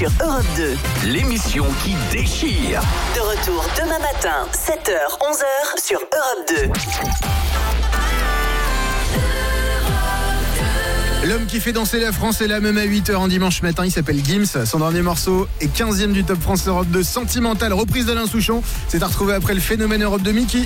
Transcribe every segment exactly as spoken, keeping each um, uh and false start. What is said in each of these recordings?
sur Europe deux. L'émission qui déchire. De retour demain matin, sept heures, onze heures sur Europe deux. L'homme qui fait danser la France est là même à huit heures en dimanche matin, il s'appelle Gims. Son dernier morceau est quinzième du Top France Europe deux, Sentimental, reprise d'Alain Souchon. C'est à retrouver après le phénomène Europe deux Mickey.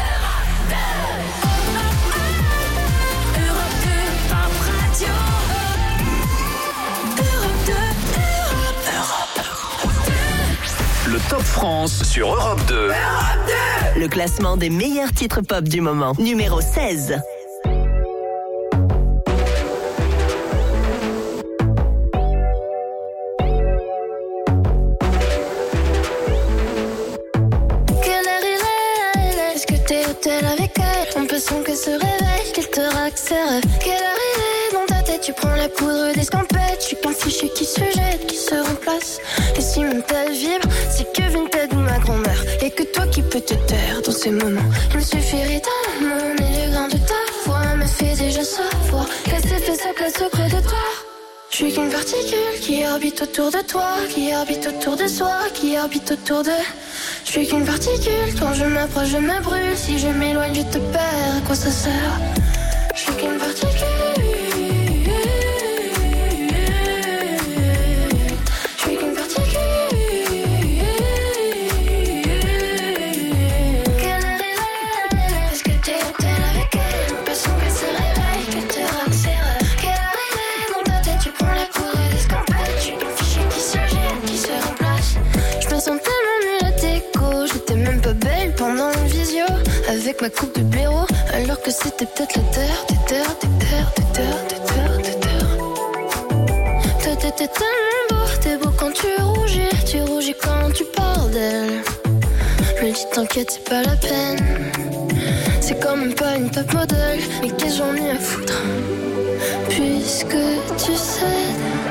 Le Top France sur Europe deux. Le classement des meilleurs titres pop du moment. Numéro seize. Avec elle, l'impression qu'elle se réveille, qu'elle te raque ses rêves. Quelle heure il est dans ta tête, tu prends la poudre d'escampette. Je suis qu'un fichier qui se jette, qui se remplace. Et si mon tel vibre, c'est que Vinted ou ma grand-mère. Y'a que toi qui peux te taire dans ces moments. Il me suffirait d'un mot, mais le grain de ta voix me fait déjà savoir qu'elle s'est fait sa place auprès de toi. Je suis qu'une particule qui orbite autour de toi, qui orbite autour de soi, qui orbite autour de... Je suis qu'une particule, quand je m'approche je me brûle. Si je m'éloigne je te perds, à quoi ça sert? Je suis qu'une particule. Je suis qu'une particule. Quelle heure il est? Est-ce que t'es hôtel avec elle? L'impression qu'elle se réveille, qu'elle te raque ses rêves. Quelle heure il est? Dans ta tête tu prends la poudre d'escampette. Je suis qu'un fichier qui se jette, qui se remplace. Je me sens tellement nulle à déco. J'étais même pas belle pendant une visio avec ma coupe de blaireau, alors que c'était peut-être la terre, des terres, des terres, des terres, des terres, des terres. Toi t'étais tellement beau, t'es beau quand tu rougis, tu rougis quand tu parles d'elle. Je me dis t'inquiète c'est pas la peine, c'est quand même pas une top modèle, mais qu'est-ce que j'en ai à foutre, puisque tu sais.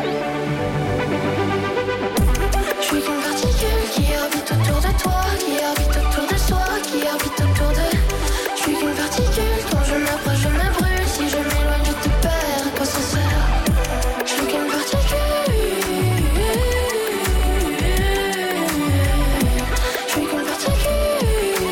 Je suis qu'une particule qui orbite autour de toi, qui orbite autour de soi, qui orbite autour de... Je suis qu'une particule, quand je m'approche je me brûle. Si je m'éloigne je te perds, à quoi ça sert? Je suis qu'une particule. Je suis qu'une particule.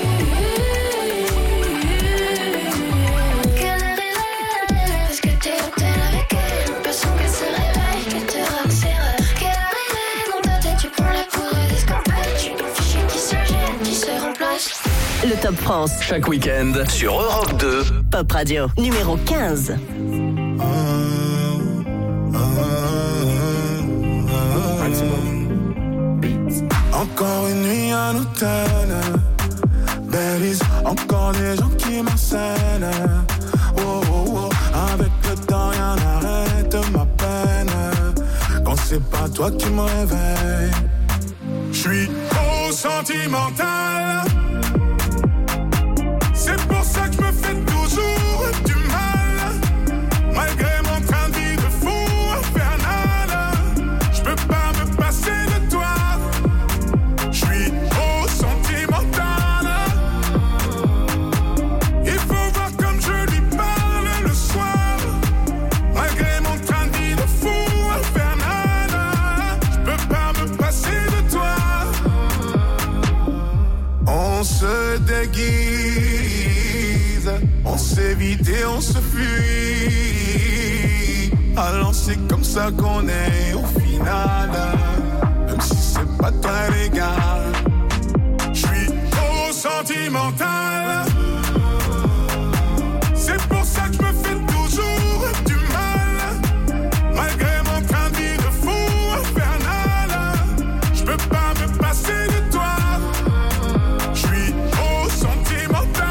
Quelle heure il est? Est-ce que t'es hôtel avec elle? L'impression qu'elle se réveille, qu'elle te raque ses rêves. Quelle heure il est? Dans ta tête tu prends la poudre d'escampette. Je suis ton fichier qui se jette, qui se remplace. Le Top France. Chaque week-end sur Europe deux. Pop Radio. Numéro quinze. Encore une nuit à l'hôtel, Belize, encore des gens qui m'harcèlent. Oh, oh, oh. Avec le temps rien n'arrête ma peine. Quand c'est pas toi qui me réveille, j'suis trop sentimental. C'est pour ça que je me fais toujours du mal, malgré mon train de vie de fou infernal. Je peux pas me passer de toi. Je suis trop sentimental. Il faut voir comme je lui parle le soir, malgré mon train de vie de fou infernal. Je peux pas me passer de toi. On se déguise, on s'évite et on se fuit. Alors c'est comme ça qu'on est au final, même si c'est pas très légal. J'suis trop sentimental. C'est pour ça que je me fais toujours du mal, malgré mon train de vie de fou infernal. Je peux pas me passer de toi. J'suis trop sentimental.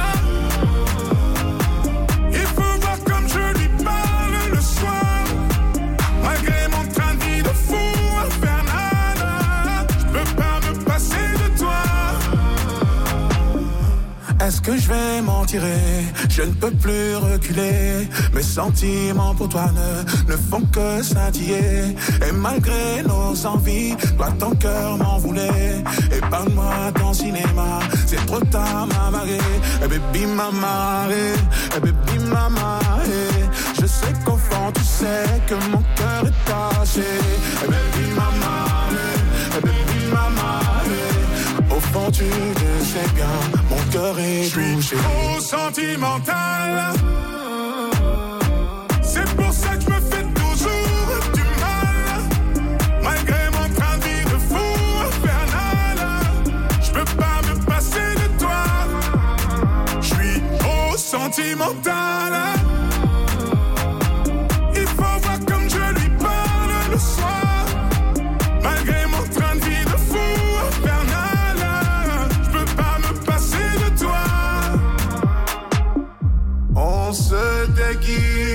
Il faut voir comme je lui parle le soir, malgré mon train de vie de fou infernal. Je peux pas me passer de toi. Est-ce que je vais m'en tirer? Je ne peux plus reculer. Mes sentiments pour toi ne, ne font que scintiller. Et malgré nos envies, toi ton cœur m'en voulait. Épargne-moi ton cinéma, c'est trop tard m'a marré. Et baby m'a marré, et baby m'a marré. Je sais qu'au fond tu sais que mon cœur est taché. Et baby m'a marré. tout. Je suis trop sentimental. C'est pour ça que je me fais toujours du mal. Malgré mon train de vie de fou infernal, je peux pas me passer de toi. Je suis trop sentimental. Il faut voir comme je lui parle le soir. Malgré mon train de vie de fou infernal, je peux pas me passer de toi. On se déguise,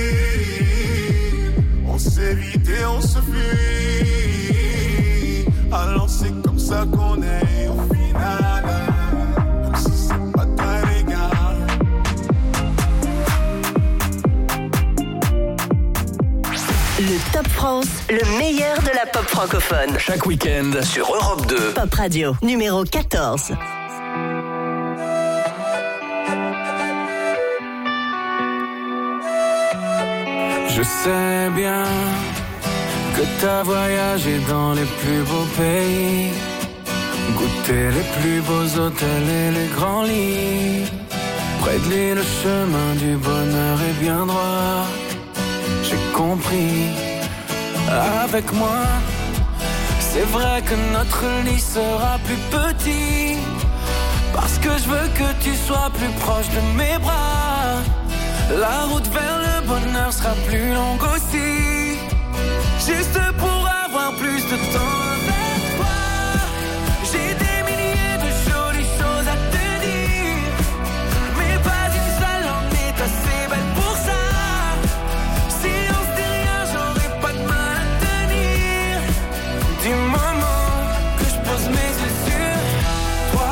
on s'évite et on se fuit. Alors c'est comme ça qu'on est au final, même si c'est pas très légal. Le Top France, le meilleur de la pop francophone. Chaque week-end sur Europe deux. Pop Radio, numéro quatorze. Je sais bien que t'as voyagé dans les plus beaux pays, goûté les plus beaux hôtels et les grands lits. Près de lui, le chemin du bonheur est bien droit. J'ai compris, avec moi, c'est vrai que notre lit sera plus petit, parce que je veux que tu sois plus proche de mes bras. La route vers le bonheur sera plus longue aussi, juste pour avoir plus de temps avec toi. J'ai des milliers de jolies choses à te dire, mais pas une seule en est assez belle pour ça. Si on se dit rien, j'aurais pas de mal à tenir. Du moment que je pose mes yeux sur toi.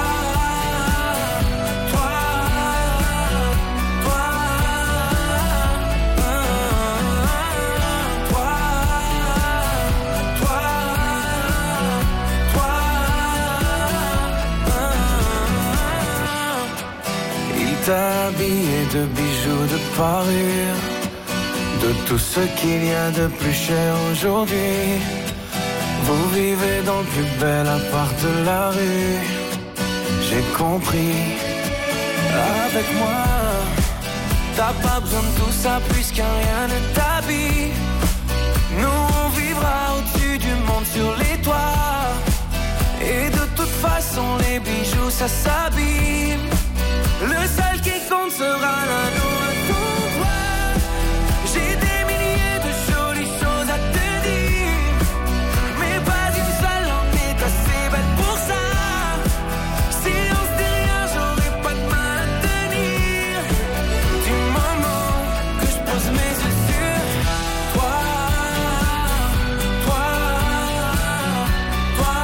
Habillé de bijoux, de parures, de tout ce qu'il y a de plus cher aujourd'hui. Vous vivez dans le plus bel appart de la rue. J'ai compris, avec moi, t'as pas besoin de tout ça puisque rien ne t'habille. Nous on vivra au-dessus du monde sur les toits, et de toute façon les bijoux ça s'abîme. Le seul qui compte sera l'amour pour toi. J'ai des milliers de jolies choses à te dire, mais pas une seule en est assez belle pour ça. Si on se dit rien, j'aurais pas de mal à tenir. Du moment que je pose mes yeux sur toi, toi, toi,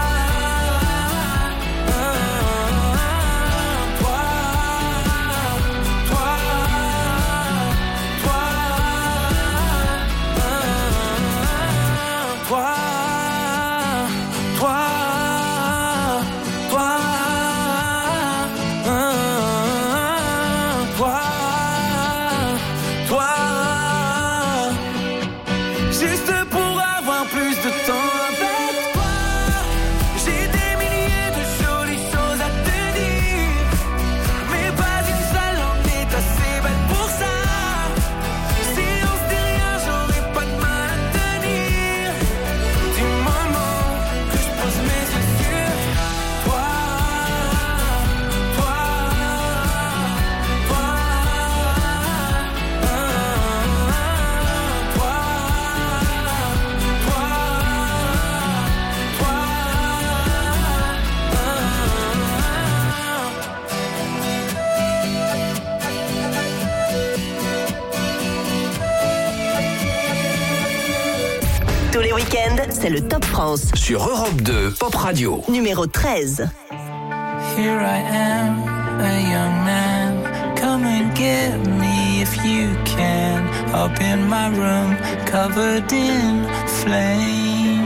Tous les week-ends, c'est le Top France. Sur Europe deux, Pop Radio. Numéro treize. Here I am, a young man. Come and get me if you can. Up in my room, covered in flames.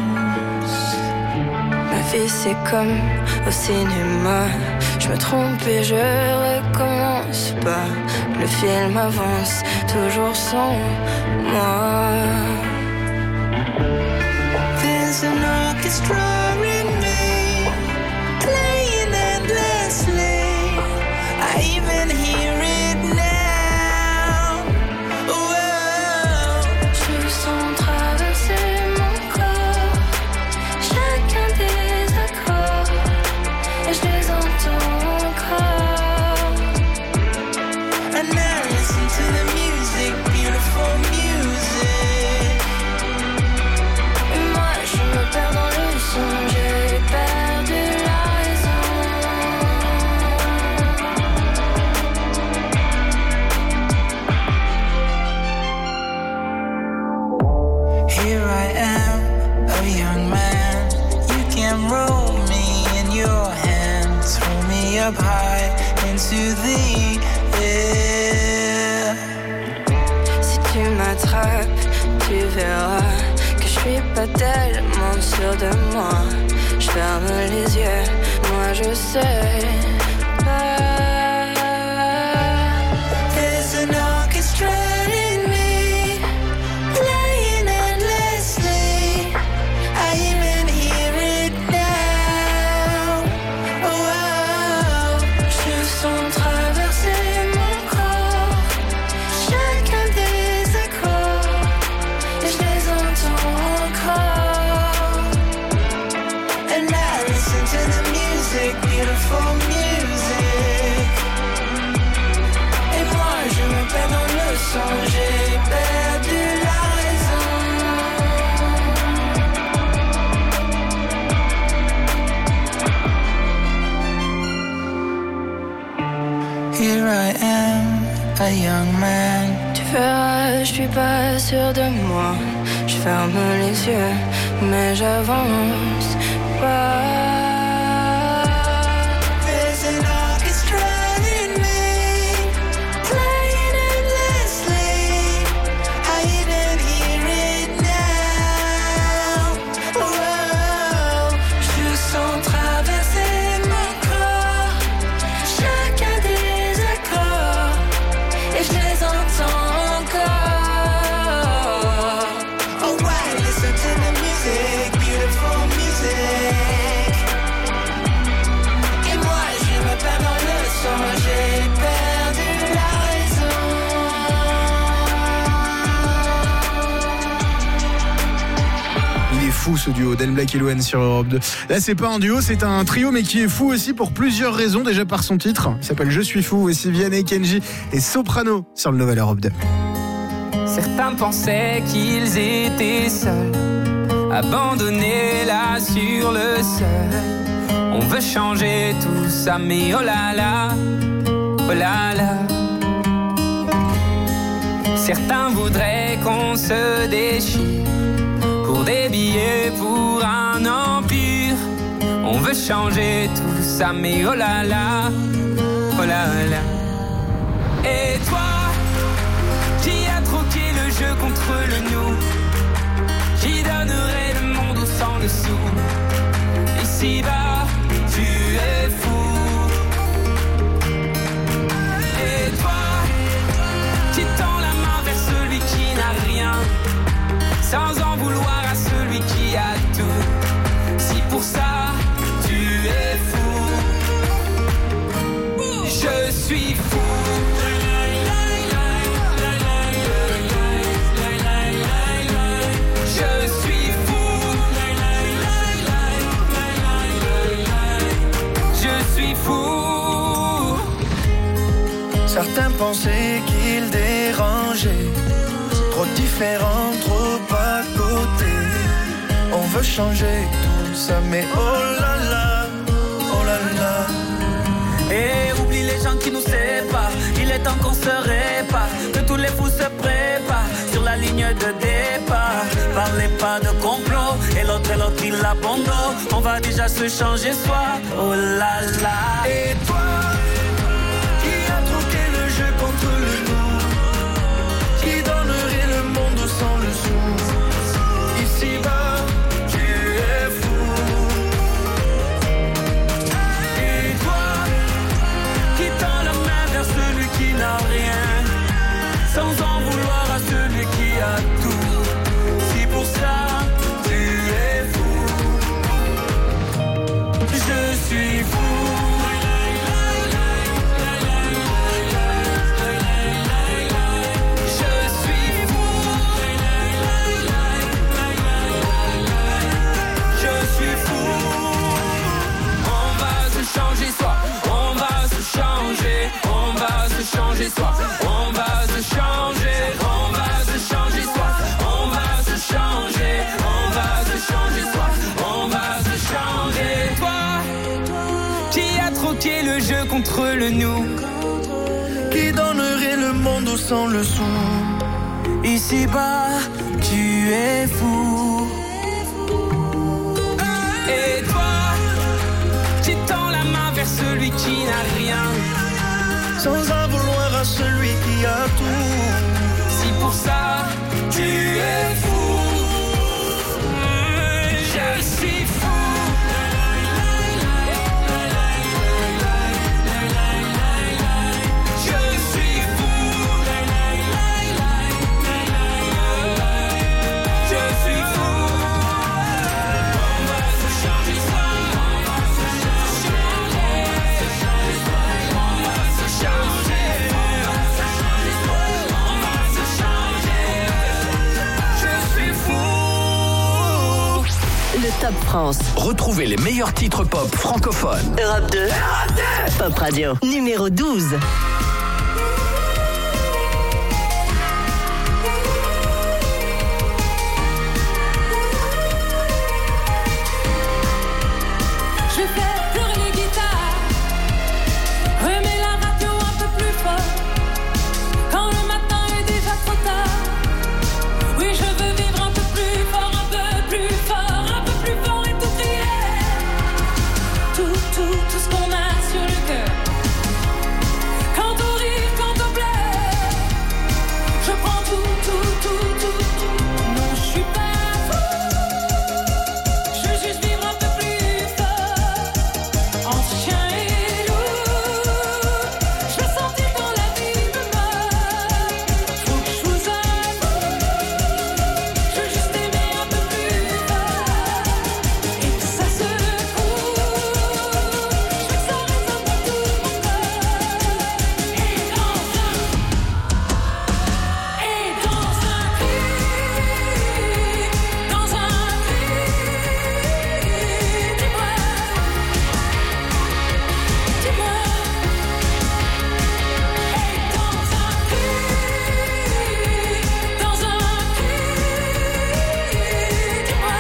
Ma vie c'est comme au cinéma. Je me trompe et je recommence pas. Le film avance toujours sans moi. There's an orchestra in me, playing endlessly. I even hear up high into the air. Si tu m'attrapes, tu verras que je suis pas tellement sûre de moi. Je ferme les yeux, moi je sais pas. There's an orchestra in me, playing endlessly. I even hear it now. Oh, oh, oh. Je sens traverser mon corps, chacun des accords, et je les entends encore. And I listen to the music, beautiful music. Et moi je me perds dans le son, j'ai perdu la raison. Here I am, a young man. Tu verras, je suis pas sûre de moi. Je ferme les yeux, mais j'avance pas. There's an orchestra in me, playing endlessly. I even hear it now. Oh, oh, oh. Je sens traverser mon corps, chacun des accords, et je les entends encore. Oh, I listen to the music, beautiful music. Et moi je me perds dans le son, j'ai perdu la raison. Il est fou ce duo Dan Black et Louane sur Europe deux. Là c'est pas un duo, c'est un trio mais qui est fou aussi pour plusieurs raisons. Déjà par son titre, il s'appelle Je suis fou. Voici Vianney, Kenji et Soprano sur le Nouvel Europe deux. Certains pensaient qu'ils étaient seuls, abandonnés là sur le sol. On veut changer tout ça, mais oh là là, oh là là. Certains voudraient qu'on se déchire pour des billets, pour un empire. On veut changer tout ça, mais oh là là, oh là là. Et toi, qui a troqué le jeu contre le nous, qui donnerait le monde au sang dessous. Ici-bas, tu es fou. Et toi, qui tend la main vers celui qui n'a rien, sans en vouloir à celui qui a tout. Si pour ça, tu es fou, je suis fou. Certains pensaient qu'ils dérangeaient, trop différents, trop à côté. On veut changer tout ça, mais oh là là, oh là là. Et oublie les gens qui nous séparent, il est temps qu'on se répare, que tous les fous se préparent sur la ligne de départ. Parlez pas de complot, et l'autre et l'autre il abandonne. On va déjà se changer soi, oh là là. Et toi, contre le nous, qui donnerait le monde sans le sou. Ici-bas, tu es fou. Et toi, qui tend la main vers celui qui n'a rien, sans en vouloir à celui qui a tout. Si pour ça, tu es fou, je suis fou. Changer soi, on va se changer, on va se changer soi, on va se changer, on va se changer soi, on va se changer. Toi, qui a troqué le jeu contre le nous, qui donnerait le monde sans le sou. Ici-bas, tu es fou. Et toi, qui tend la main vers celui qui qui n'a rien, sans en vouloir à celui qui a tout. Si pour ça tu es fou, je suis fou. Top France. Retrouvez les meilleurs titres pop francophones. Europe deux. Europe deux. Pop Radio. Numéro douze. Je vais faire pleurer les guitares, remets la radio un peu plus fort, quand le matin est déjà trop tard. Oui, je veux vivre un peu plus fort, un peu plus fort, un peu plus fort et tout crier. Tout, tout, tout ce qu'on a sur le cœur. Quand on rit, quand on pleure, je prends tout, tout, tout, tout, tout. Non, je suis pas fou, je veux juste vivre un peu plus fort. Entre chien et loup, je veux sentir quand la vie me mord. Faut que je vous avoue, je veux juste aimer un peu plus fort et que ça se coule. Je veux que ça résonne dans tout mon corps. Et dans un, et dans un cri, dans un cri, dis-moi, dis-moi. Et dans un cri, dans un cri, dis-moi.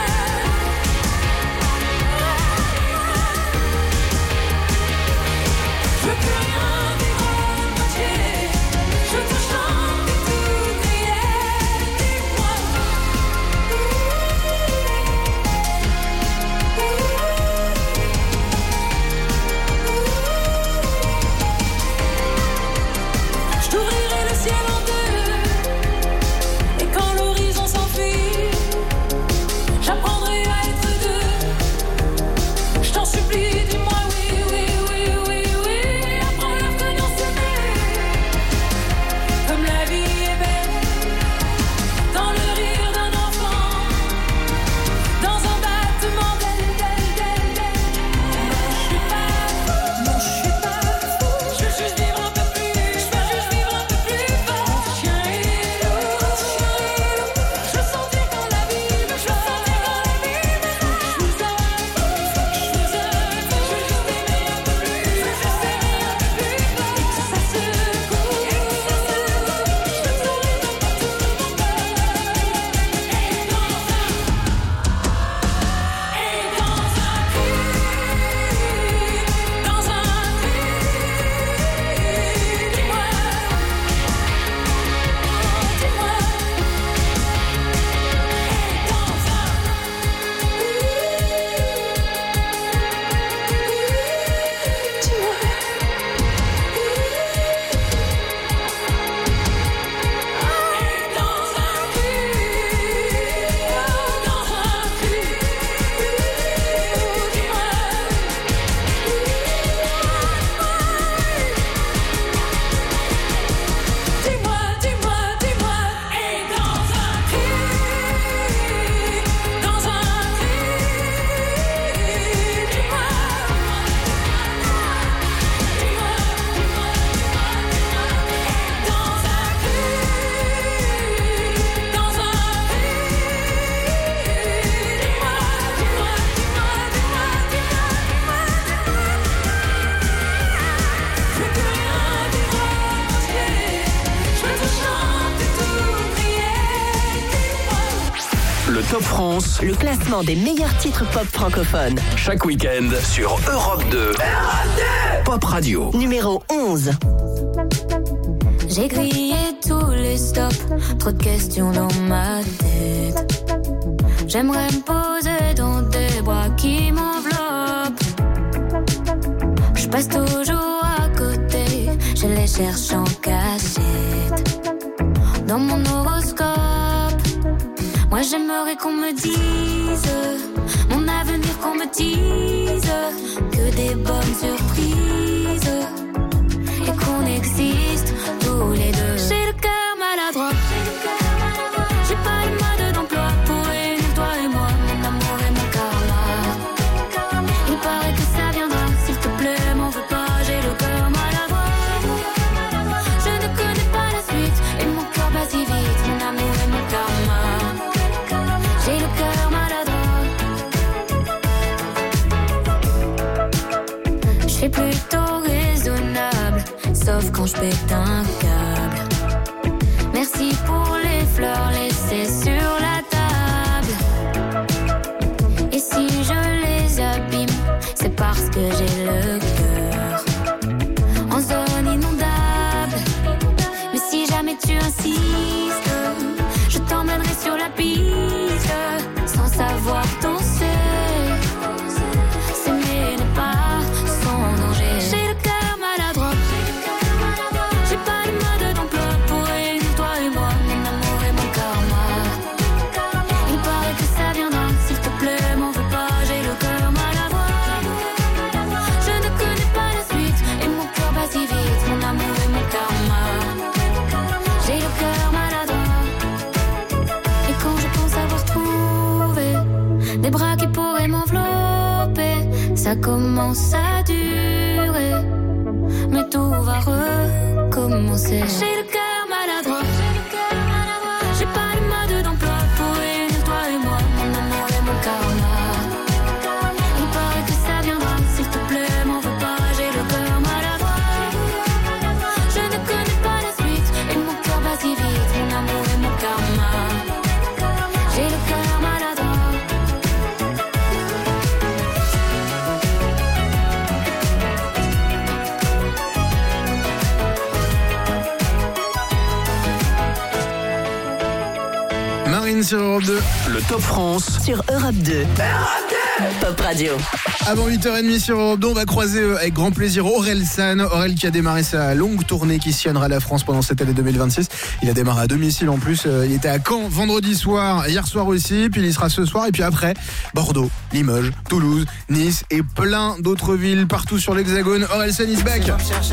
Je veux plus rien vivre à moitié, je veux tout chanter, tout crier, dis-moi. Je t'ouvrirai le ciel en deux, et quand l'horizon s'enfuit, j'apprendrai à être deux. Je t'en supplie, dis-moi oui, oui, oui, oui, oui. Apprends-leur que l'on s'aimer, comme la vie est belle, dans le rire d'un enfant, dans un battement d'ailes, d'ailes, d'ailes, d'ailes. Non, je suis pas fou, non, je suis pas fou. Je veux juste vivre un peu plus, je veux juste vivre un peu plus fort. Chien et loup, chien et loup, je veux sentir quand la vie me je veux sentir quand la vie me je vous avoue, je vous avoue, je veux juste aimer un peu plus, je veux juste aimer un peu plus fort et que ça se coule, et que ça se coule. Je veux que ça résonne dans tout mon corps. Et dans un, et dans un cri, dans un cri, dis-moi, dis-moi. Et dans dis-moi, dis-moi, dis-moi. Et dans un cri, dans un cri, dis-moi. Dis-moi, dis-moi, dis-moi, dis-moi. Et dans un cri, dans un cri, dis-moi, dis-moi, dis-moi, dis-moi, dis-moi, dis-moi, dis-moi. Je veux plus rien vivre à moitié, je veux tout chanter, tout crier, dis-moi. Le Top France, Le classement des meilleurs titres pop francophones. chaque week-end sur Europe deux. Pop Radio. Numéro onze. J'ai grillé tous les stops, trop de questions dans ma tête. J'aimerais me poser dans des bras qui m'enveloppent. Je passe toujours cherche en cachette. Dans mon horoscope, moi j'aimerais qu'on me dise mon avenir, qu'on me dise que des bonnes surprises et qu'on existe tous les deux. J'ai le cœur maladroit, j'ai pas le mode d'emploi pour réunir toi et moi, mon amour et mon karma. Il paraît que ça viendra, s'il te plaît m'en veux pas, j'ai le cœur maladroit. Je ne connais pas la suite et mon cœur bat si vite, mon amour et mon karma. J'ai le cœur maladroit. Je suis plutôt raisonnable, sauf quand je pète un câble. Merci pour les fleurs laissées sur la table. Et si je les abîme, c'est parce que j'ai le cœur en zone inondable. Mais si jamais tu insistes, je t'emmènerai sur la piste, sans savoir danser. S'aimer n'est pas sans danger. J'ai le cœur maladroit, j'ai pas le mode d'emploi pour réunir toi et moi, mon amour et mon karma. Il paraît que ça viendra, s'il te plaît m'en veux pas, j'ai le cœur maladroit. Je ne connais pas la suite et mon cœur bat si vite, mon amour et mon karma. J'ai le cœur maladroit. Et quand je pense avoir trouvé des bras qui pourraient m'envelopper, ça commence à durer, mais tout va recommencer. J'ai le cœur maladroit, j'ai pas le mode d'emploi pour réunir toi et moi, mon amour et mon karma. Il paraît que ça viendra, s'il te plaît m'en veux pas, j'ai le cœur maladroit. Je ne connais pas la suite et mon cœur bat si vite, mon amour et mon karma. J'ai le cœur maladroit. Marine sur Europe deux. Le Top France sur Europe deux. Pop Radio. Avant huit heures trente sur Europe deux, on va croiser euh, avec grand plaisir Aurel San. Aurel qui a démarré sa longue tournée qui sillonnera la France pendant cette année deux mille vingt-six. Il a démarré à domicile en plus. Euh, il était à Caen vendredi soir, hier soir aussi. Puis il y sera ce soir. Et puis après, Bordeaux, Limoges, Toulouse, Nice et plein d'autres villes partout sur l'Hexagone. Aurel San is back.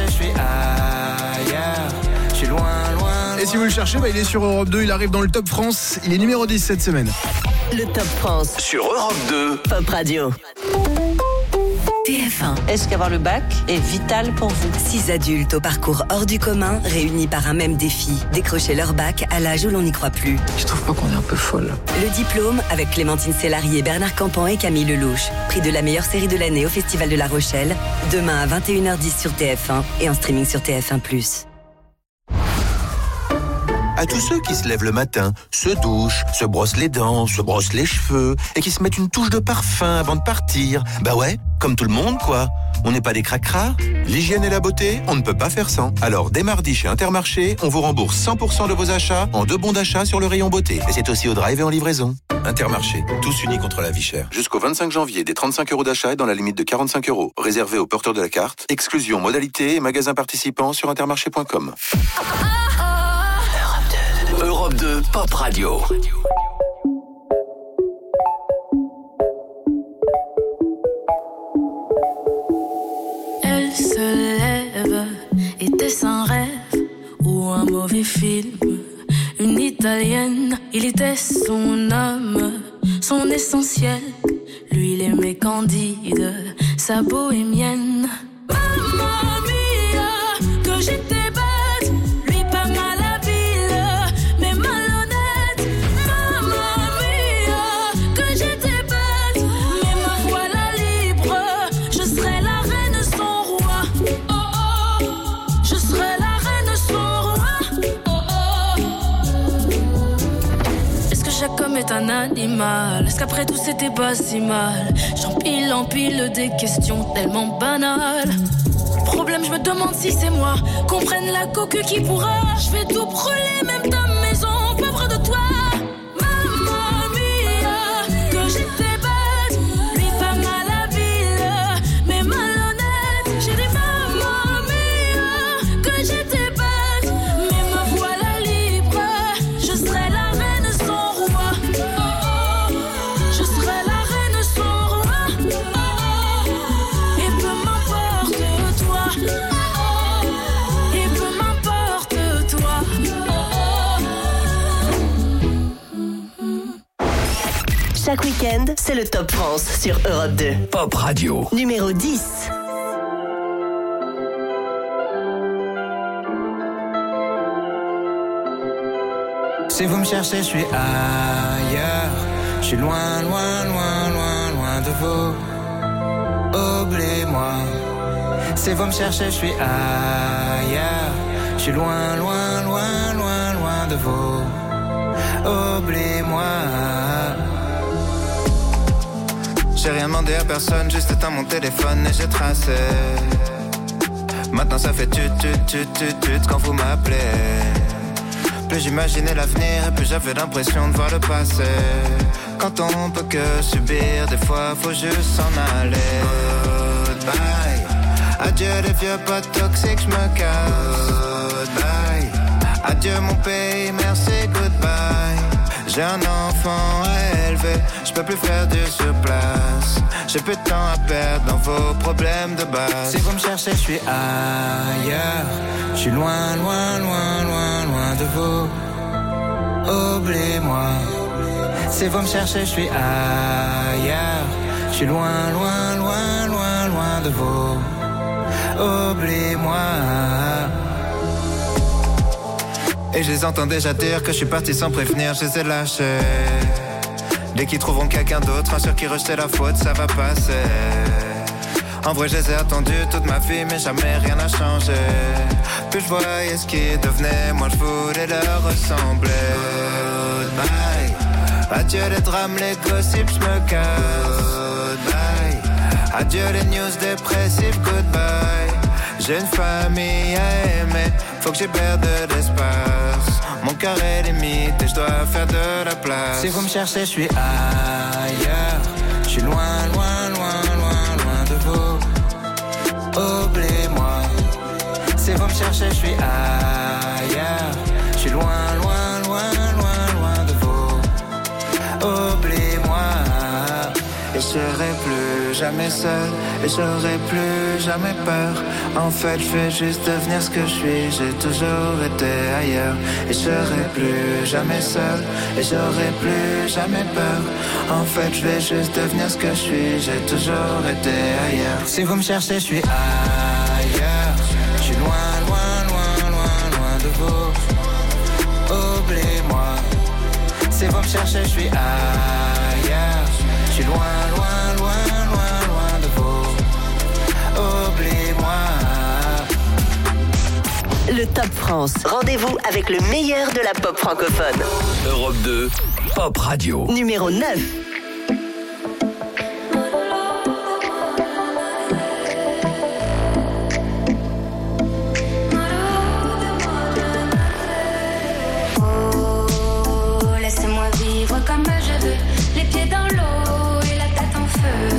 Et si vous le cherchez, bah, il est sur Europe deux. Il arrive dans le Top France. Il est numéro dix cette semaine. Le Top France sur Europe deux. Pop Radio. T F un. Est-ce qu'avoir le bac est vital pour vous? Six adultes au parcours hors du commun, réunis par un même défi, décrocher leur bac à l'âge où l'on n'y croit plus. Je trouve pas qu'on est un peu folle. Le diplôme avec Clémentine Célarié, Bernard Campan et Camille Lelouch. Prix de la meilleure série de l'année au Festival de La Rochelle. Demain à vingt et une heures dix sur T F un et en streaming sur T F un plus. À tous ceux qui se lèvent le matin, se douchent, se brossent les dents, se brossent les cheveux et qui se mettent une touche de parfum avant de partir. Bah ouais, comme tout le monde quoi. On n'est pas des cracras. L'hygiène et la beauté, on ne peut pas faire sans. Alors dès mardi chez Intermarché, on vous rembourse cent pour cent de vos achats en deux bons d'achat sur le rayon beauté. Et c'est aussi au drive et en livraison. Intermarché, tous unis contre la vie chère. Jusqu'au vingt-cinq janvier, des trente-cinq euros d'achat et dans la limite de quarante-cinq euros. Réservé aux porteurs de la carte. Exclusion, modalité et magasins participants sur intermarché point com. Europe deux Pop Radio. Elle se lève, était-ce un rêve ou un mauvais film? Une italienne, il était son âme, son essentiel. Lui, il aimait Candide, sa bohémienne. Mamma mia, que j'étais bête, lui pas mal habile, mais malhonnête. Mamma mia, que j'étais bête, mais me voilà libre. Je serai la reine sans roi. Oh oh, je serai la reine sans roi. Oh oh. Est-ce que chaque homme est un animal? Est-ce qu'après tout c'était pas si mal? J'empile, empile des questions tellement banales. Problème, je me demande si c'est moi. Qu'on prenne la coque qui pourra. Je vais tout brûler, même ta maison, pauvre de toi. Mamma mia, que j'étais bête, lui pas mal habile, mais malhonnête. J'ai dit mamma mia, que j'étais Et peu m'importe toi. Et peu m'importe toi. Chaque week-end, c'est le Top France sur Europe deux. Pop Radio. Numéro dix. Si vous me cherchez, je suis ailleurs. Je suis loin, loin, loin, loin, loin de vous. Oubliez-moi. Si vous me cherchez, je suis ailleurs. Je suis loin, loin, loin, loin, loin de vous. Oubliez-moi. J'ai rien demandé à personne, juste éteint mon téléphone et j'ai tracé. Maintenant ça fait tut tut tut tut tut quand vous m'appelez. Plus j'imaginais l'avenir et plus j'avais l'impression de voir le passé. Quand on peut que subir, des fois faut juste s'en aller. Goodbye. Adieu les vieux potes toxiques, je me casse. Goodbye. Adieu mon pays, merci, goodbye. J'ai un enfant à élever, je peux plus faire du surplace. J'ai plus de temps à perdre dans vos problèmes de base. Si vous me cherchez, je suis ailleurs. Je suis loin, loin, loin, loin, loin de vous. Oubliez-moi. Si vous me cherchez, je suis ailleurs. Je suis loin, loin, loin, loin, loin de vous. Oubliez-moi. Et je les entends déjà dire que je suis parti sans prévenir, je les ai lâchés. Dès qu'ils trouveront quelqu'un d'autre, un sur qui rejeter la faute, ça va passer. En vrai, je les ai attendus toute ma vie, mais jamais rien n'a changé. Plus je voyais ce qui devenait, moi je voulais leur ressembler. Goodbye. Adieu les drames, les gossips, je me casse. Goodbye. Adieu les news dépressives, goodbye. J'ai une famille à aimer, faut que j'y perde de l'espace. Mon cœur est limite et je dois faire de la place. Si vous me cherchez, je suis ailleurs. Je suis loin, loin, loin, loin, loin de vous. Oubliez-moi. Si vous me cherchez, je suis ailleurs. Je suis loin, loin, loin, loin, loin de vous. Oubliez-moi. Et je serai plus jamais seul, et j'aurai plus jamais peur. En fait, je vais juste devenir ce que je suis. J'ai toujours été ailleurs. Et je serai plus jamais seul, et j'aurai plus jamais peur. En fait, je vais juste devenir ce que je suis. J'ai toujours été ailleurs. Si vous me cherchez, je suis ailleurs. Je suis loin, loin, loin, loin, loin de vous. Oubliez-moi. Si vous me cherchez, je suis ailleurs. Je suis loin, loin, loin, loin, loin de vous. Oubliez-moi. Le Top France. Rendez-vous avec le meilleur de la pop francophone. Europe deux, Pop Radio. Numéro neuf. Oh, laissez-moi vivre comme je veux. Les pieds dans l'eau et la tête en feu.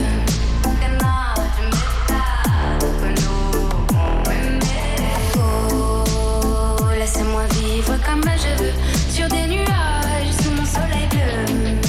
Oh, laissez-moi vivre comme je veux. Sur des nuages, sous mon soleil bleu.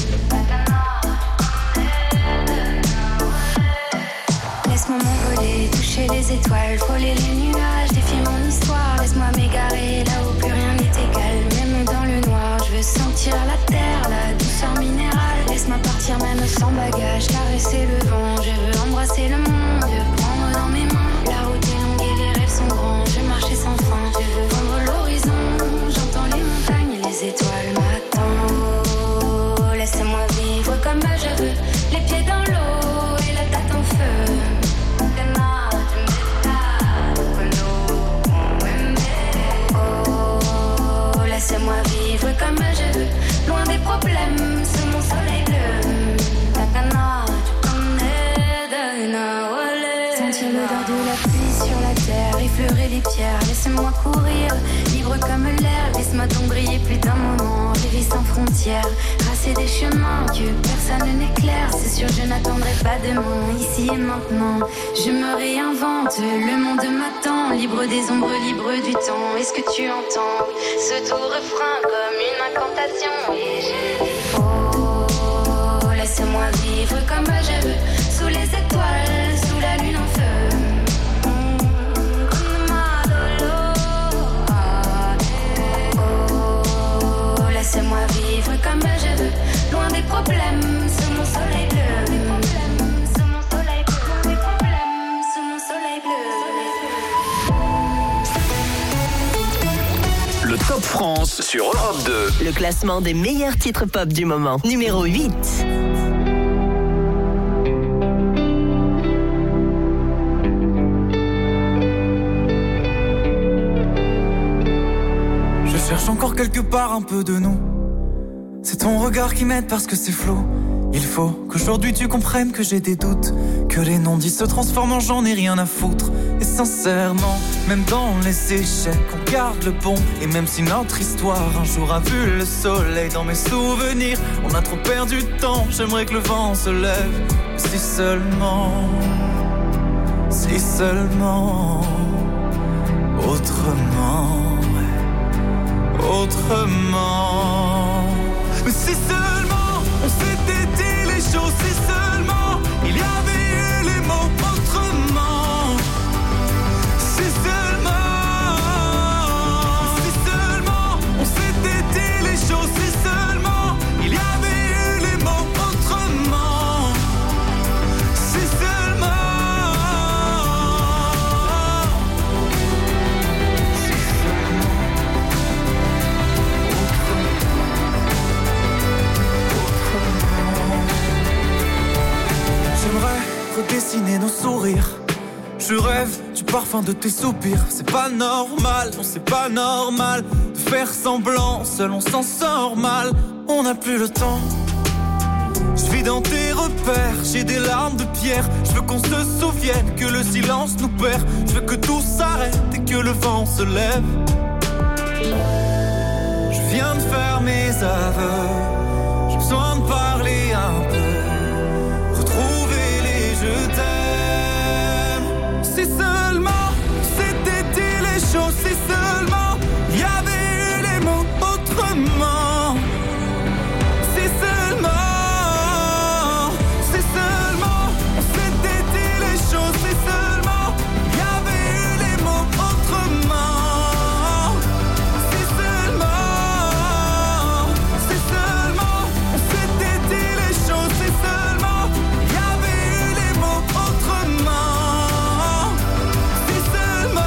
Laisse-moi m'envoler, toucher les étoiles, frôler les nuages, défier mon histoire. Laisse-moi m'égarer là où plus rien n'est égal. Même dans le noir, je veux sentir la terre, la douceur minérale. Laisse-moi partir même sans bagage, caresser le vent. Je veux embrasser le monde, prendre dans mes mains. La route est longue et les rêves sont grands. Je veux marcher sans fin, je veux vendre l'horizon. J'entends les montagnes et les étoiles m'attendent. Oh, laissez-moi vivre comme je veux. Les pieds dans l'eau et la tête en feu. Oh, laissez-moi vivre comme je veux. Loin des problèmes, sous mon soleil bleu. Sentir l'odeur de la pluie sur la terre, effleurer les pierres, laissez-moi courir, libre comme l'air, laisse-moi donc briller plus d'un moment, rêver sans frontières, tracer des chemins que personne n'éclaire, c'est sûr je n'attendrai pas demain, ici et maintenant, je me réinvente, le monde m'attend, libre des ombres, libre du temps, est-ce que tu entends, ce doux refrain comme une incantation, et je dis, oh, laissez-moi vivre comme je veux, sous les étoiles, sous France sur Europe deux. Le classement des meilleurs titres pop du moment. Numéro huit. Je cherche encore quelque part un peu de nous. C'est ton regard qui m'aide parce que c'est flou. Il faut qu'aujourd'hui tu comprennes que j'ai des doutes, que les non-dits se transforment en j'en ai rien à foutre. Et sincèrement, même dans les échecs, on garde le bon. Et même si notre histoire un jour a vu le soleil, dans mes souvenirs, on a trop perdu de temps. J'aimerais que le vent se lève. Si seulement, si seulement, autrement, autrement. Mais si seulement on s'était dit les choses, si seulement il y avait eu les mots autrement. Si seulement, si seulement on s'était dit les choses, si seulement il y avait eu les mots autrement. Si seulement, si seulement. J'aimerais redessiner nos sourires. Je rêve du parfum de tes soupirs. C'est pas normal, non c'est pas normal de faire semblant, seul on s'en sort mal. On n'a plus le temps. Je vis dans tes repères, j'ai des larmes de pierre. Je veux qu'on se souvienne que le silence nous perd. Je veux que tout s'arrête et que le vent se lève. Je viens de faire mes aveux. J'ai besoin de parler un peu, retrouver les je t'aime. Si seulement c'était dit les choses, si seulement il y avait eu les mots autrement. Si seulement, si seulement on s'était dit les choses, si seulement il y avait eu les mots autrement. Si seulement, si seulement on s'était dit les choses, si seulement il y avait eu les mots autrement. Si seulement,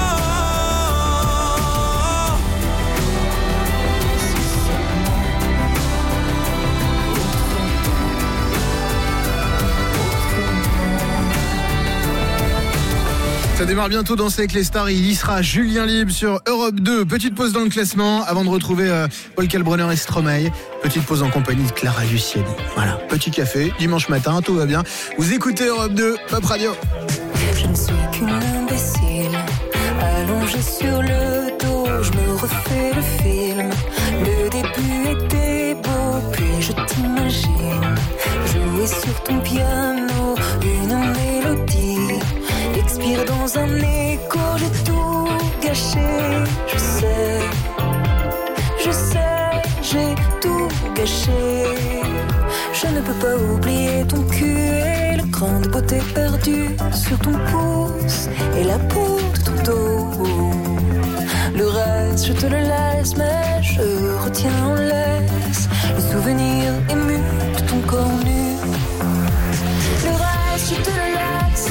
Ça démarre bientôt Danser avec les stars. Il y sera Julien Libre sur Europe deux. Petite pause dans le classement avant de retrouver euh, Paul Kalbrenner et Stromae. Petite pause en compagnie de Clara Luciani. Voilà, petit café, dimanche matin, tout va bien. Vous écoutez Europe deux, Pop Radio. Je ne suis qu'une imbécile, allongée sur le dos, je me refais le film. Le début était beau, puis je t'imagine jouer sur ton piano une mélodie, expire dans un écho, j'ai tout gâché. Je sais, je sais, j'ai tout gâché. Je ne peux pas oublier ton cul et le cran de beauté perdu sur ton pouce et la peau de ton dos. Le reste, je te le laisse, mais je retiens en laisse le souvenir ému de ton corps nu. Le reste, je te le laisse.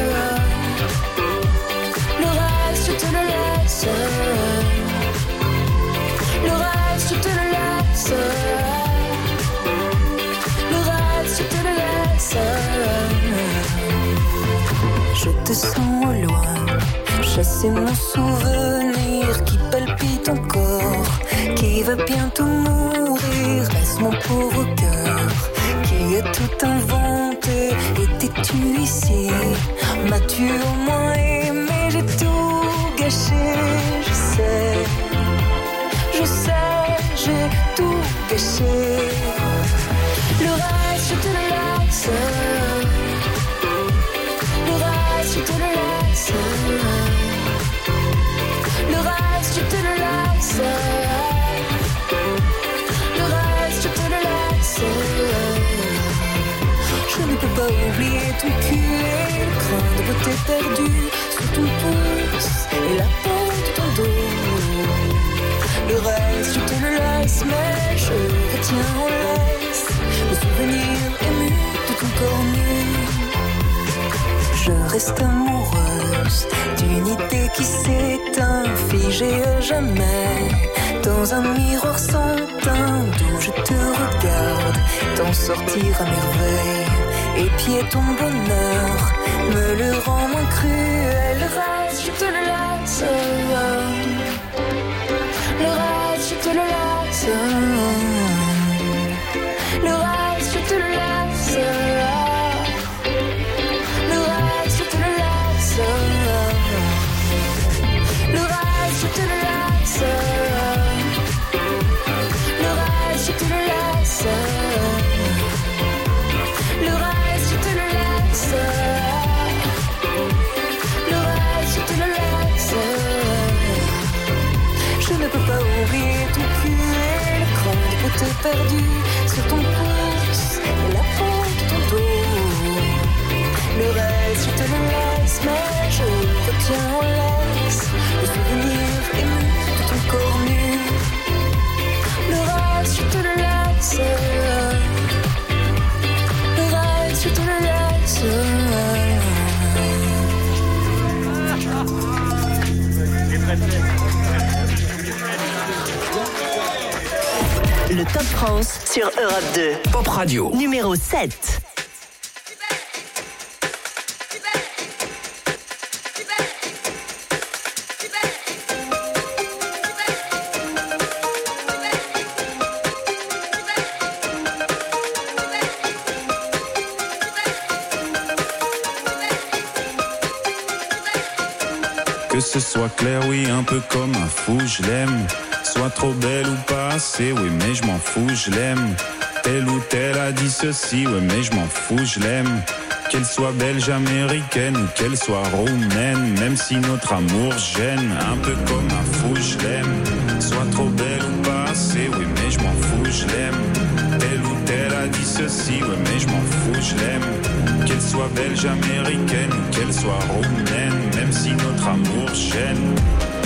Le reste, je te le laisse. Le reste, je te le laisse. Le reste, je te le laisse. Je te sens au loin, chasser mon souvenir qui palpite encore, qui va bientôt mourir. Laisse mon pauvre cœur qui a tout inventé. Étais-tu ici? M'as-tu au moins aimé? J'ai tout gâché. Je sais, je sais, j'ai tout gâché. Le reste, je te le laisse. Le reste, je te le laisse. Le reste, je te le laisse. Le reste, je te le laisse. Je ne peux pas oublier ton cul et le cran de beauté perdu sur ton pouce et la peau de ton dos. Le reste, je te le laisse, mais je retiens en laisse le souvenir ému de ton corps nu. Je reste amoureuse d'une idée qui s'éteint, figée à jamais. dans un miroir sans teint d'où je te regarde, t'en sortir à merveille. Épier ton bonheur, me le rend moins cruel. Le reste, je te le laisse. Le reste, je te le laisse. Le reste, je te le laisse. Le reste, je te le laisse. Le reste, je te le laisse. Le reste, je te le laisse. Le reste, je te le laisse. Le reste, je te le laisse. Je ne peux pas oublier ton cul et l'écran de beauté perdu sur ton pouce et la peau de ton dos. Le reste, je te le laisse, mais je retiens en laisse le souvenir ému de ton corps nu. Le reste, je te le laisse. Le reste, je te le laisse. Le Top France sur Europe deux. Pop Radio. Numéro sept. Que ce soit clair, oui, un peu comme un fou, je l'aime. Soit trop belle ou pas assez, oui, mais je m'en fous, je l'aime. Telle ou telle a dit ceci, ouais, mais je m'en fous, je l'aime. Qu'elle soit belge, américaine ou qu'elle soit roumaine, même si notre amour gêne, un peu comme un fou, je l'aime. Soit trop belle ou pas assez, oui, mais je m'en fous, je l'aime. Telle ou telle a dit ceci, ouais, mais je m'en fous, je l'aime. Qu'elle soit belge, américaine ou qu'elle soit roumaine, même si notre amour gêne.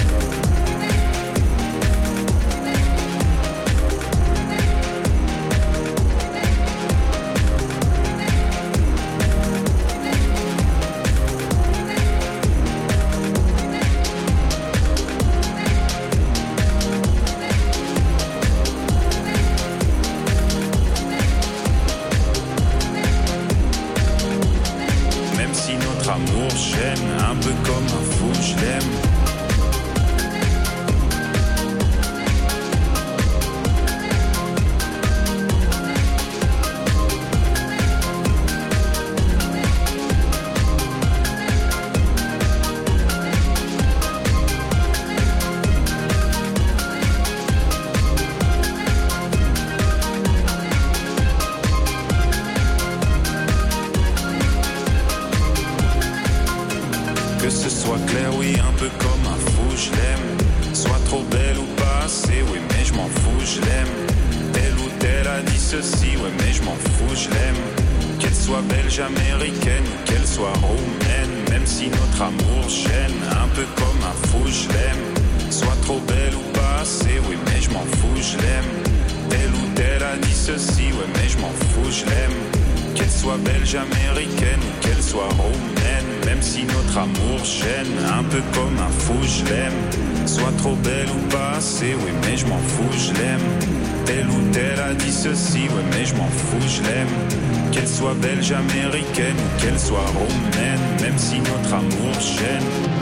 Belge, américaine ou qu'elle soit roumaine, même si notre amour gêne.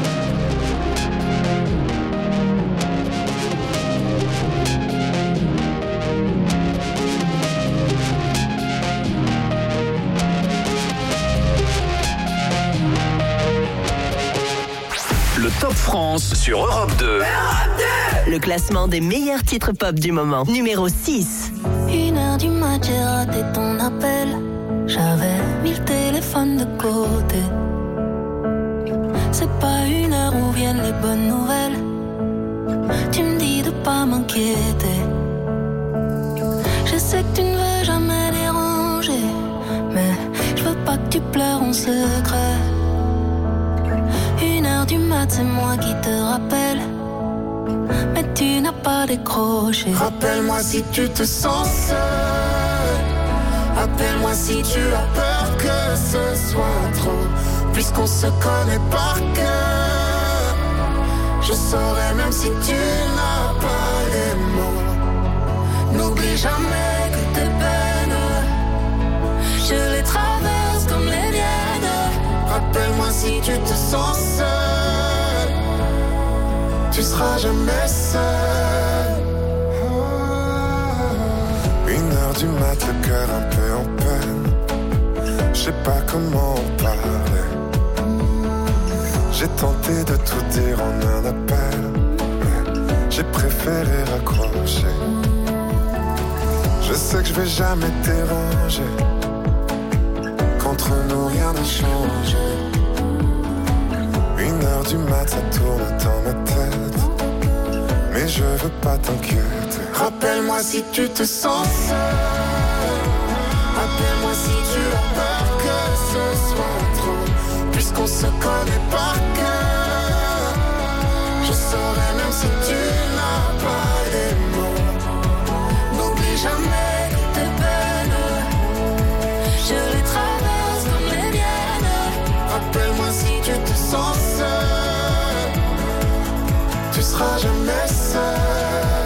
Le Top France sur Europe deux. Le classement des meilleurs titres pop du moment. Numéro six. Une heure du mat, j'ai raté ton appel. J'avais mis le téléphone de côté. C'est pas une heure où viennent les bonnes nouvelles. Tu me dis de pas m'inquiéter. Je sais que tu ne veux jamais déranger, mais je veux pas que tu pleures en secret. Une heure du mat, c'est moi qui te rappelle, mais tu n'as pas décroché. Rappelle-moi si tu te sens seul. Appelle-moi si tu as peur que ce soit trop, puisqu'on se connaît par cœur. Je saurais même si tu n'as pas les mots. N'oublie jamais que tes peines, je les traverse comme les miennes. Rappelle-moi si tu te sens seul, tu seras jamais seul. Une heure du mat, le cœur un peu en peine. Je sais pas comment en parler. J'ai tenté de tout dire en un appel, mais j'ai préféré raccrocher. Je sais que je vais jamais te déranger, qu'entre nous rien n'a changé. Une heure du mat, ça tourne dans ma tête, mais je veux pas t'inquiéter. Rappelle-moi si tu te sens seul, rappelle-moi si tu as peur que ce soit trop, puisqu'on se connaît par cœur. Je saurais même si tu n'as pas les mots. N'oublie jamais que tes peines, je les traverse comme les miennes. Rappelle-moi si tu te sens seul, tu seras jamais seul.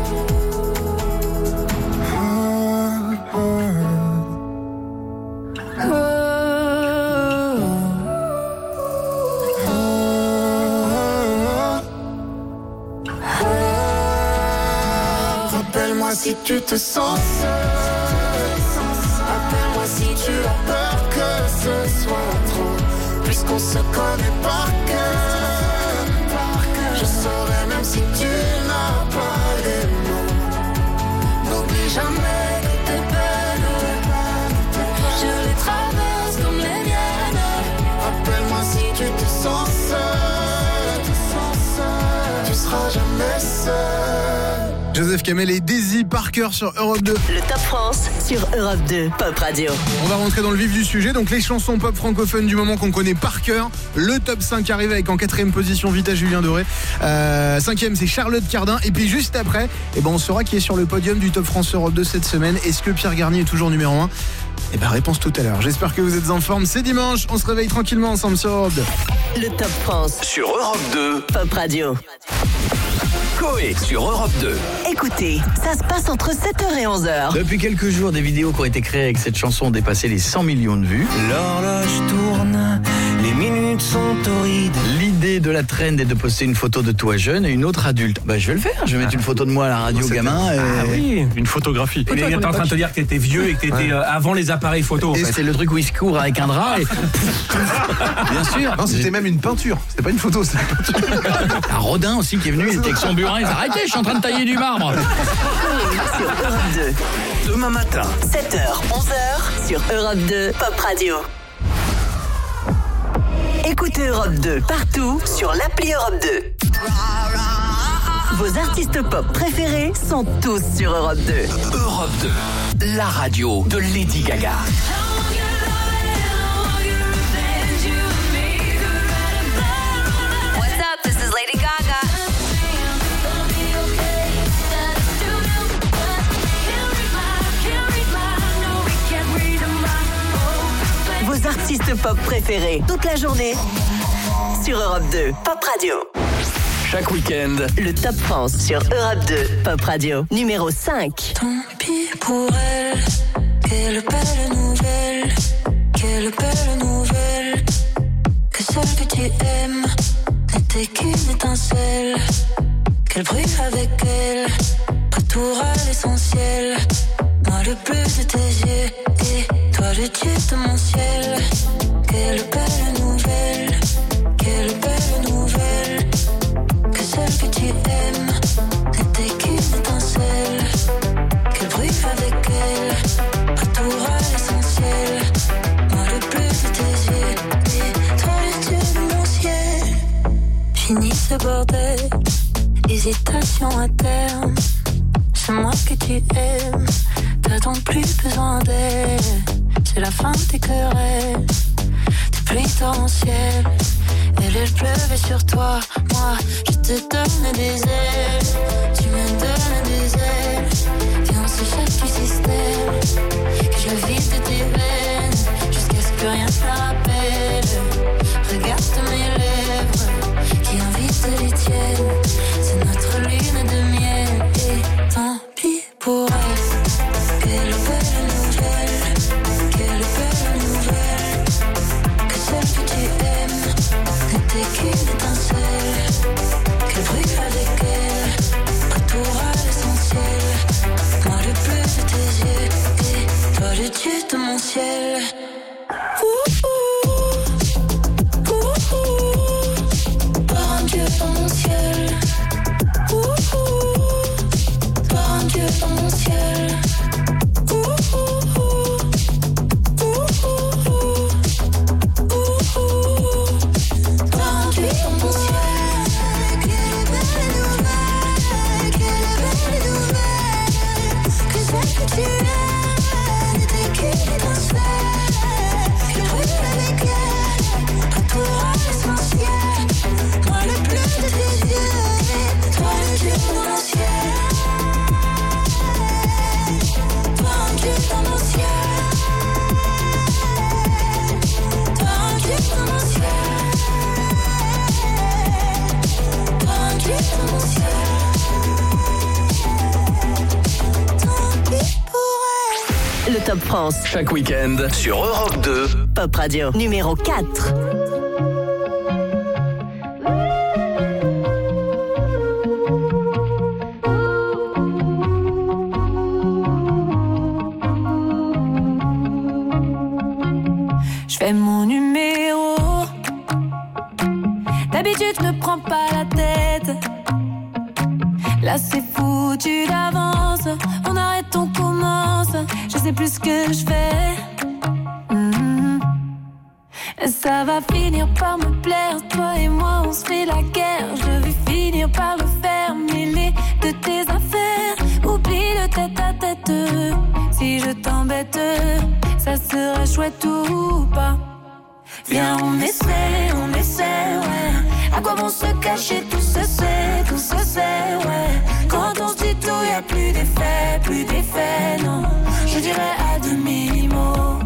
Rappelle-moi si tu te sens seul, rappelle-moi si tu as peur que ce soit trop, puisqu'on se connaît par cœur. Je saurais même si tu n'as pas les mots. N'oublie jamais que tes peines, je les traverse comme les miennes. Rappelle-moi si tu te sens seul, tu seras jamais seul. Joseph Kamel et Daisy Parker sur Europe deux. Le Top France sur Europe deux, Pop Radio. On va rentrer dans le vif du sujet, donc les chansons pop francophones du moment qu'on connaît par cœur. Le top cinq arrive avec en quatrième position Vita Julien Doré. Euh, cinquième c'est Charlotte Cardin. Et puis juste après, eh ben, on saura qui est sur le podium du Top France Europe deux cette semaine. Est-ce que Pierre Garnier est toujours numéro un? Eh ben réponse tout à l'heure. J'espère que vous êtes en forme. C'est dimanche, on se réveille tranquillement ensemble sur Europe deux. Le Top France sur Europe deux. Pop Radio. Coé sur Europe deux. Écoutez, ça se passe entre sept heures et onze heures. Depuis quelques jours, des vidéos qui ont été créées avec cette chanson ont dépassé les cent millions de vues. L'horloge tourne, les minutes sont torrides. L'idée de la trend est de poster une photo de toi jeune et une autre adulte. Bah je vais le faire, je vais mettre une photo de moi à la radio oh, gamin. Et... Ah oui, une photographie. Et il est en train de te dire que t'étais vieux et que t'étais ouais. avant les appareils photo. Et en fait. C'est le truc où il se court avec un drap. Et... Bien sûr. Non, c'était même une peinture. C'était pas une photo, c'était une peinture. Un Rodin aussi qui est venu, il était avec son burin. Il dit, arrêtez, je suis en train de tailler du marbre. Sur Europe deux. Demain matin. sept heures, onze heures sur Europe deux, Pop Radio. Écoutez Europe deux partout sur l'appli Europe deux. Vos artistes pop préférés sont tous sur Europe deux. Europe deux, la radio de Lady Gaga. What's up? This is Lady Gaga. Vos artistes pop préférés toute la journée sur Europe deux, Pop Radio. Chaque week-end, le Top France sur Europe deux, Pop Radio, numéro cinq. Tant pis pour elle, quelle belle nouvelle, quelle belle nouvelle, que celle que tu aimes n'était qu'une étincelle, qu'elle brille avec elle, retour à l'essentiel, moi le bleu de tes yeux, et toi le dieu de mon ciel, quelle belle nouvelle, quelle belle nouvelle, que celle que tu aimes n'était qu'une étincelle, qu'elle brille avec elle, retour à l'essentiel, moi le bleu de tes yeux, et toi le dieu de mon ciel. Fini ce bordel, hésitation à terme, c'est moi que tu aimes, t'as donc plus besoin d'elle, c'est la fin de tes querelles, tes pluies torrentielles, elle elle pleuvait sur toi, moi je te donne des ailes, tu me donnes des ailes, viens on s'échappe du système, que je vide de tes veines, jusqu'à ce que rien ne te rappelle, regarde mes lèvres, qui invitent les tiennes. n'était qu'une étincelle, qu'elle brûle avec elle, retour à l'essentiel. Moi le bleu de tes yeux, et toi le dieu de mon ciel. Ouh, ouh, ouh, ouh, par un dieu dans mon ciel. Ouh, ouh, par un dieu dans mon ciel. Ouh, ouh, ouh, ouh, ouh, ouh, ouh, par un dieu dans mon ciel. Quelle belle nouvelle, quelle belle nouvelle, que celle que tu es n'était qu'une étincelle, qu'elle brûle avec elle, retour à l'essentiel. Moi le bleu de tes yeux, toi le dieu dans mon ciel. Toi un dieu dans mon ciel. Toi un dieu dans mon ciel. Toi un dieu dans mon ciel. Tant pis pour elle. Le Top France. Chaque week-end sur Europe deux. Pop Radio numéro quatre. Je fais mon numéro. D'habitude, je me prends pas la tête. Là, c'est foutu d'avance. On arrête, on commence. Je sais plus ce que je fais. Mm-hmm. Ça va finir par me plaire. Toi et moi, on se fait la guerre. Je vais finir par le faire. Mêler de tes affaires. Oublie le tête à tête. Si je t'embête, ça sera chouette ou pas. Viens, on essaie, on essaie, ouais. À quoi bon se cacher, tout se sait, tout se sait, ouais. Quand on se dit tout, y'a plus d'effet, plus d'effet, non. Je dirais à demi-mot.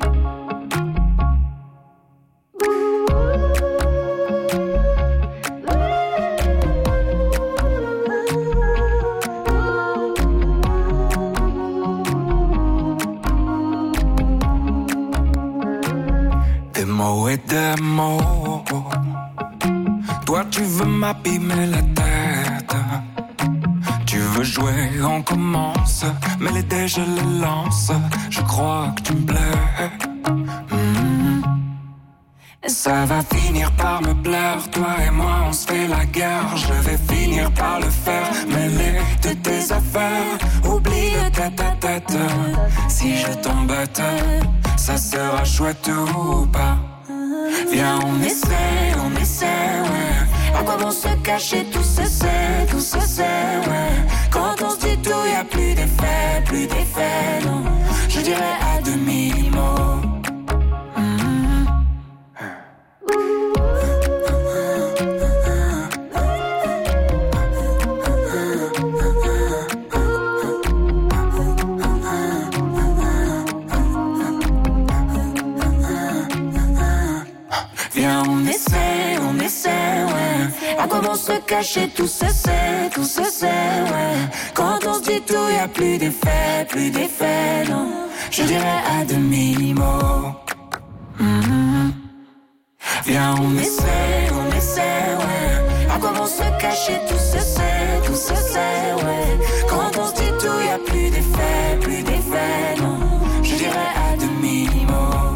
Des mots et des mots. Toi tu veux m'abîmer la tête. Tu veux jouer, on commence. Mais les dés je les lance. Je crois que tu me plais. Mm-hmm. Ça va finir par me plaire. Toi et moi on se fait la guerre. Je vais finir par le faire. Mêler de tes affaires. Oublie le tête à tête. Si je t'embête, ça sera chouette ou pas. Viens, on essaie, on essaie, ouais. À quoi bon se cacher, tout se sait, tout se sait, ouais. Quand on se dit tout, y'a plus d'effet, plus d'effet, non. Je dirais à demi-mot. Mm-hmm. Viens, on essaie, on essaie, ouais. À quoi bon se cacher, tout se sait, tout se sait, ouais. Quand on se dit tout, y'a plus d'effet, plus d'effet, non. Je dirais à demi-mot. Mm-hmm. Viens, on essaie, on essaie, ouais. À quoi bon se cacher, tout se sait, tout se sait, ouais. Quand on se dit tout, y'a plus d'effet, plus d'effet, non. Je dirais à demi-mot.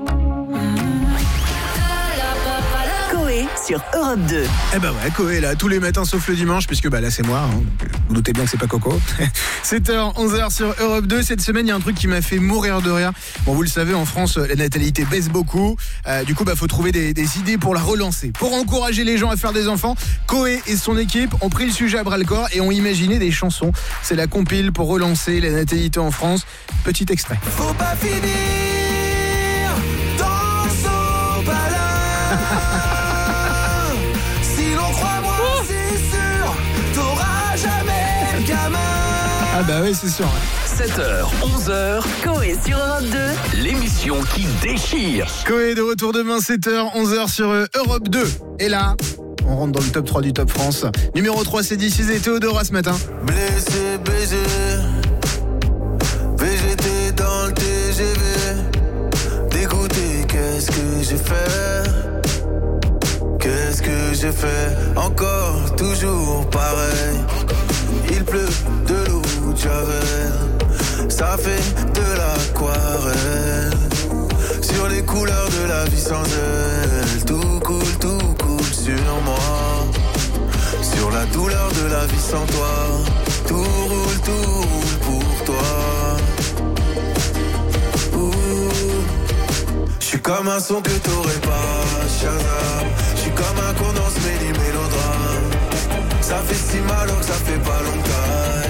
Coé sur Europe deux. Eh ben ouais, Coé là, tous les matins sauf le dimanche, puisque bah là c'est moi, hein. Vous doutez bien que c'est pas Coco. sept heures, onze heures sur Europe deux. Cette semaine, il y a un truc qui m'a fait mourir de rire. Bon, vous le savez, en France, la natalité baisse beaucoup. Euh, du coup, bah faut trouver des, des idées pour la relancer. Pour encourager les gens à faire des enfants, Coé et son équipe ont pris le sujet à bras-le-corps et ont imaginé des chansons. C'est la compile pour relancer la natalité en France. Petit extrait. Faut pas finir dans son palais. Si l'on croit moi, c'est sûr, t'auras jamais de gamin. Ah bah oui, c'est sûr. sept heures, onze heures. Coé sur Europe deux. L'émission qui déchire. Coé de retour demain, sept heures, onze heures sur Europe deux. Et là, on rentre dans le top trois du Top France. Numéro trois, c'est D six et Théodora ce matin. Blessé, baisé, V G T dans le T G V. Dégoûté, qu'est-ce que j'ai fait? j'ai fait encore, toujours pareil. Il pleut de l'eau de Javel, ça fait de l'aquarelle. Sur les couleurs de la vie sans elle, tout coule, tout coule sur moi. Sur la douleur de la vie sans toi, tout roule, tout roule pour toi. J'suis comme un son que t'aurais pas, Shazam. J'suis comme un condensé du mélodrame. Ça fait si mal alors que ça fait pas longtemps.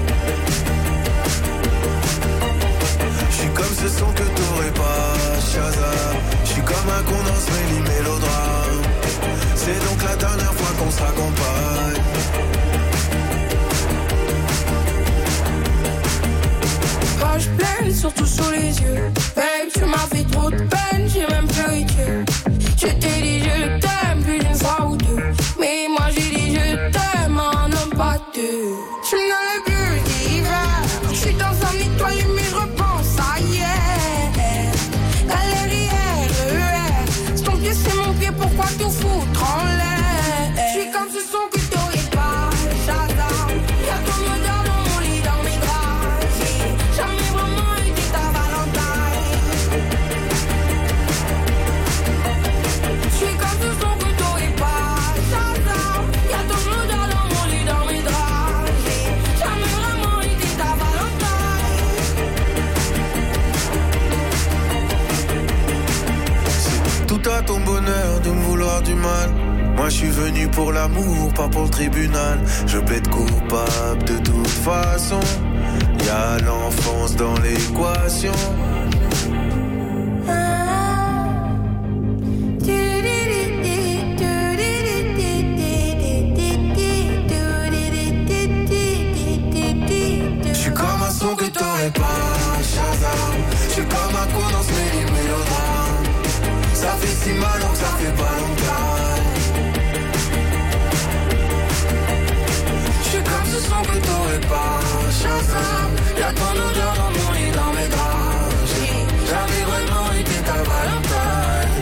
J'suis comme ce son que t'aurais pas, Shazam. J'suis comme un condensé du mélodrame. C'est donc la dernière fois qu'on se raccompagne. Quand je pleure, surtout sous les yeux. Babe, tu m'as fait trop de peine, j'ai même pleuré que. Je t'ai dit je t'aime plus d'une fois ou deux. Mais moi j'ai dit je t'aime, un homme pas deux. Je suis dans le bulle d'hiver. Je suis dans un étoile mais je repense à hier. Galérière, E R. C'est ton pied, c'est mon pied, pourquoi tout foutre en l'air? Je suis comme ce son que t'aurais pas, Shazam. Y'a ton odeur dans mon lit, dans mes draps. J'ai jamais vraiment été ta Valentine. Je suis comme ce son que t'aurais pas, Shazam. Y'a ton odeur dans mon lit, dans mes draps. J'ai jamais vraiment été ta Valentine. C'est tout à ton bonheur de me vouloir du mal. Moi je suis venu pour l'amour, pas pour le tribunal. Je plaide coupable de toute façon. Y'a l'enfance dans l'équation. J'suis comme un son que t'aurais pas, Shazam. J'suis comme un coup dans ce mélodrame. Ça fait si mal donc ça fait pas longtemps. J'suis comme ce son que t'aurais pas, Shazam. Y'a ton odeur dans mon lit, dans mes draps. J'ai jamais vraiment été ta Valentine.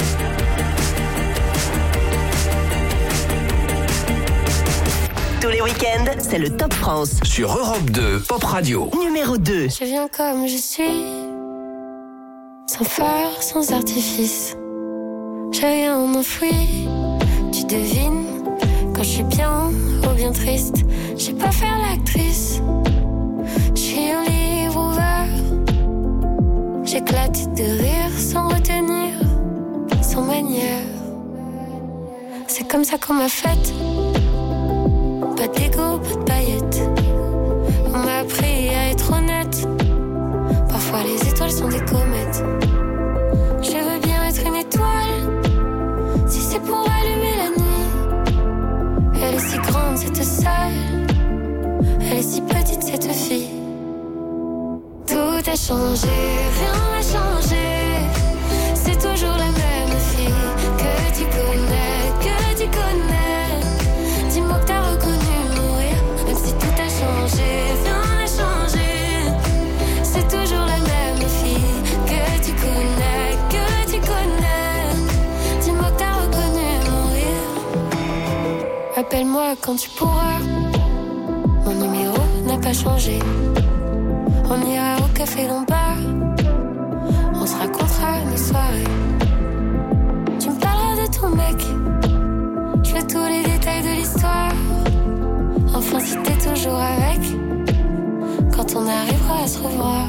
Tous les week-ends, c'est le Top France. Sur Europe deux, Pop Radio. Numéro deux. Je viens comme je suis, sans phare, sans artifice. J'ai rien enfoui, tu devines. Quand je suis bien ou bien triste, je sais pas faire l'actrice. Je suis un livre ouvert, j'éclate de rire sans retenir, sans manière. C'est comme ça qu'on m'a faite. Pas d'égo, pas de paillettes. On m'a appris à être honnête. Parfois les étoiles sont des comètes. Je veux bien être une étoile, si c'est pour allumer la nuit. Elle est si grande cette salle, elle est si petite cette fille. Tout a changé, rien n'a changé. C'est toujours la même fille que tu connais, que tu connais. Dis-moi que t'as reconnu mourir, même si tout a changé, rien n'a changé. C'est toujours la même fille que tu connais, que tu connais. Dis-moi que t'as reconnu mourir. Appelle-moi quand tu pourras. Mon numéro n'a pas changé. On ira au café Lombard. On se racontera nos soirées. Tu me parleras de ton mec. Je veux tous les détails de l'histoire. Enfin si t'es toujours avec, quand on arrivera à se revoir.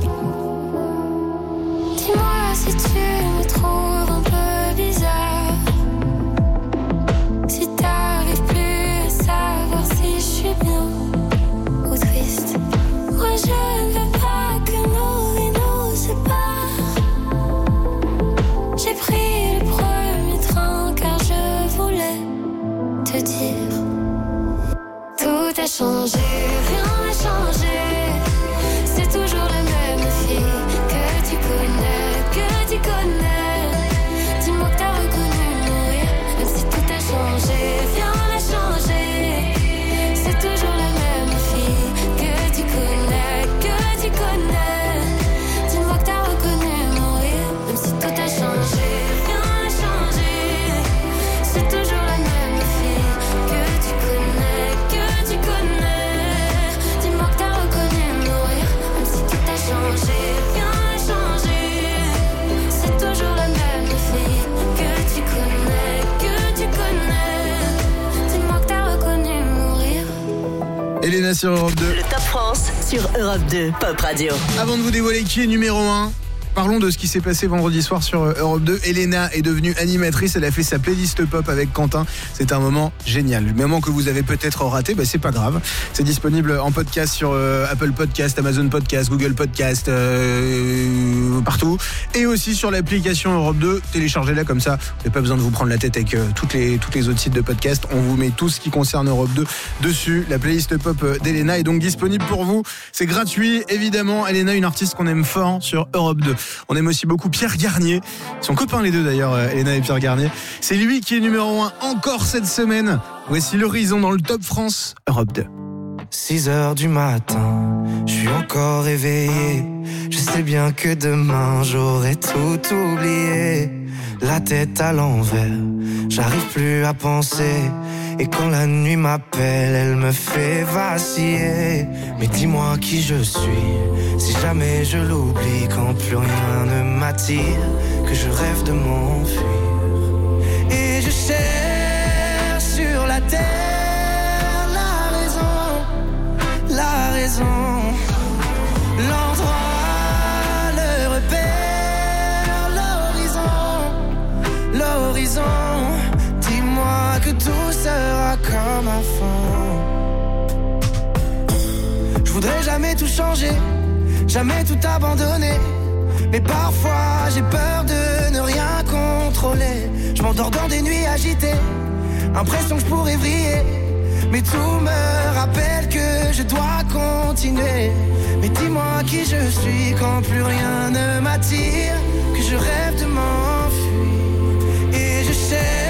Dis-moi si tu me trouves un peu bizarre, si t'arrives plus à savoir si je suis bien ou triste. Moi je ne veux pas que nos vies nous séparent. J'ai pris le premier train car je voulais te dire. Tout a changé, rien n'a changé. C'est toujours la même fille que tu connais, que tu connais. Dis-moi que t'as reconnu mourir, même si tout a changé, rien n'a changé. C'est toujours la même fille que tu connais, que tu connais. Dis-moi que t'as reconnu mourir, même si tout a changé, rien n'a changé. C'est toujours la même Elena sur Europe deux. Le Top France sur Europe deux Pop Radio. Avant de vous dévoiler qui est numéro un, parlons de ce qui s'est passé vendredi soir sur Europe deux. Elena est devenue animatrice, elle a fait sa playlist pop avec Quentin. C'est un moment génial. Le moment que vous avez peut-être raté, bah c'est pas grave. C'est disponible en podcast sur euh, Apple Podcast, Amazon Podcast, Google Podcast, euh, partout. Et aussi sur l'application Europe deux. Téléchargez-la comme ça. Vous n'avez pas besoin de vous prendre la tête avec euh, toutes les, toutes les autres sites de podcast. On vous met tout ce qui concerne Europe deux dessus. La playlist pop d'Elena est donc disponible pour vous. C'est gratuit, évidemment. Elena, une artiste qu'on aime fort sur Europe deux. On aime aussi beaucoup Pierre Garnier, son copain les deux d'ailleurs, Elena et Pierre Garnier. C'est lui qui est numéro un encore cette semaine. Voici l'horizon dans le Top France Europe deux. six heures du matin, je suis encore réveillé. Je sais bien que demain j'aurai tout oublié. La tête à l'envers, j'arrive plus à penser. Et quand la nuit m'appelle, elle me fait vaciller. Mais dis-moi qui je suis, si jamais je l'oublie. Quand plus rien ne m'attire, que je rêve de m'enfuir. Et je cherche sur la terre la raison, la raison, l'endroit, le repère, l'horizon, l'horizon. Dis-moi que tout sera comme avant. Je voudrais jamais tout changer, jamais tout abandonner. Mais parfois j'ai peur de ne rien contrôler. Je m'endors dans des nuits agitées, impression que je pourrais vriller. Mais tout me rappelle que je dois continuer. Mais dis-moi qui je suis quand plus rien ne m'attire, que je rêve de m'enfuir. Et je cherche